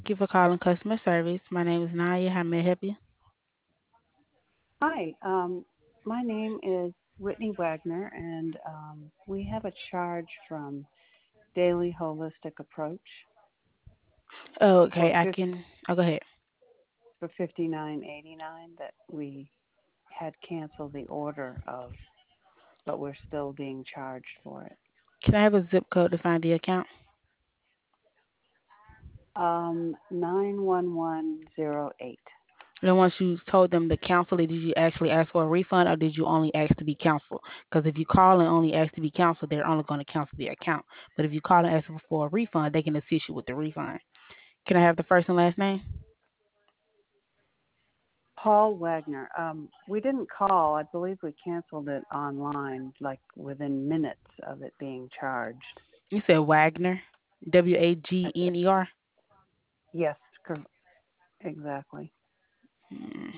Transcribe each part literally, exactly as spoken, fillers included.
Thank you for calling customer service. My name is Naya. How may I help you? Hi, um, my name is Whitney Wagner, and um, we have a charge from Daily Holistic Approach Oh, for okay. I fif- can. Oh, go ahead. for fifty nine eighty nine that we had canceled the order of, but we're still being charged for it. Can I have a zip code to find the account? Um, nine one one zero eight. And once you told them to cancel it, did you actually ask for a refund or did you only ask to be canceled? Because if you call and only ask to be canceled, they're only going to cancel the account. But if you call and ask for a refund, they can assist you with the refund. Can I have the first and last name? Paul Wagner. Um, we didn't call. I believe we canceled it online, like within minutes of it being charged. You said Wagner, W A G I said, N E R. yes, cor- exactly. Hmm.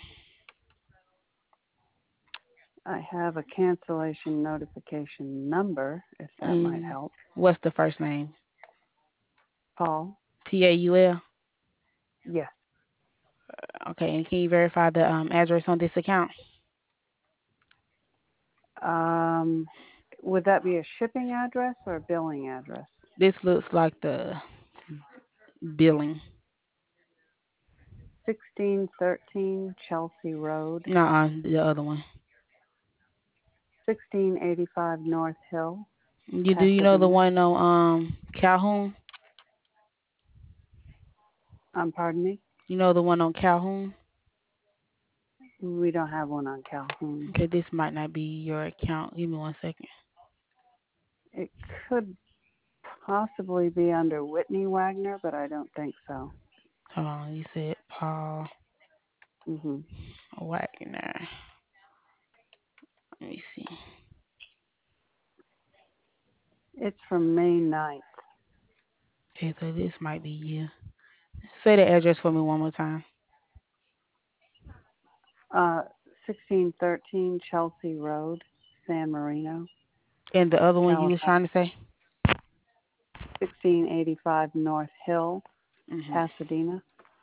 I have a cancellation notification number, if that might And help. what's the first name? Paul? P A U L. Yes. Okay. And can you verify the um, address on this account? Um, would that be a shipping address or a billing address? This looks like the billing. sixteen thirteen Chelsea Road, No, the other one. sixteen eighty-five North Hill, You do you know the Pasadena. one on um Calhoun? Um, pardon me? You know the one on Calhoun? We don't have one on Calhoun. Okay, this might not be your account. Give me one second. It could possibly be under Whitney Wagner, but I don't think so. Hold on, you said Paul hmm Wagner. Let me see. It's from May ninth. Okay, so this might be you. Say the address for me one more time. Uh, sixteen thirteen Chelsea Road, San Marino, And the other one you was California. trying to say? sixteen eighty-five North Hill, Mhm. Pasadena.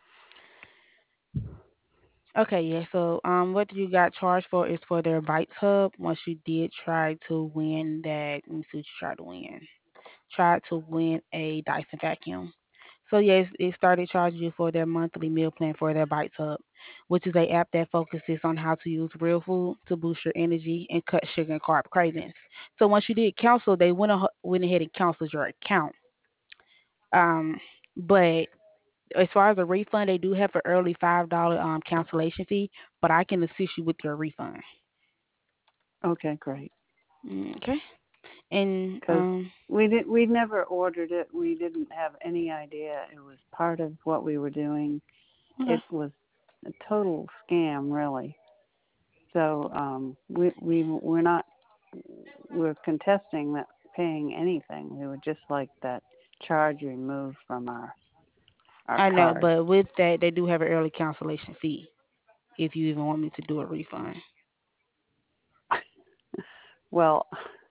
Okay, yeah. So, um, what you got charged for is for their Bites Hub. Once you did try to win that, let me see what you tried to win. Tried to win a Dyson vacuum. So yes, it started charging you for their monthly meal plan for their Bites Hub, which is a app that focuses on how to use real food to boost your energy and cut sugar and carb cravings. So once you did cancel, they went a- went ahead and canceled your account. Um, but as far as a refund, they do have an early five dollar um cancellation fee, but I can assist you with your refund. Okay, great. Mm, okay, and Because um, we did, we never ordered it. We didn't have any idea it was part of what we were doing. okay. It was a total scam, really. So um, we we we're not we're contesting that paying anything. We would just like that charge removed from our our I know, card. but with that, they do have an early cancellation fee if you even want me to do a refund. Well,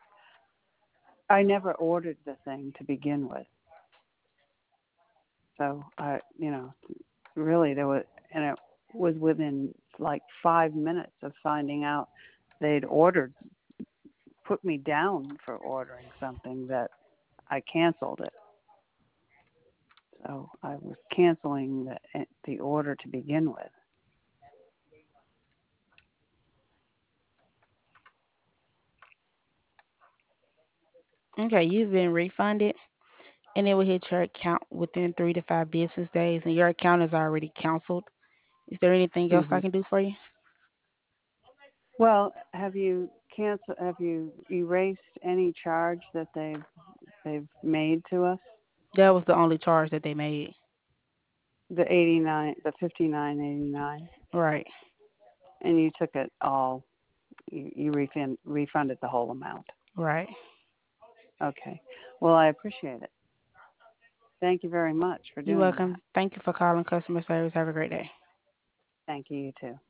I never ordered the thing to begin with, so I, you know, really there was, and it was within like five minutes of finding out they'd ordered, put me down for ordering something that I canceled it. So I was canceling the the order to begin with. Okay, you've been refunded, and it will hit your account within three to five business days, and your account is already canceled. Is there anything else I hmm can do for you? Well, have you cancel? Have you erased any charge that they've they've made to us? That was the only charge that they made. The eighty nine, the fifty nine eighty nine, Right. and you took it all. You, you refund refunded the whole amount. Right. Okay. Well, I appreciate it. Thank you very much for You're doing that. welcome. Thank you for calling customer service. Have a great day. Thank you. You too.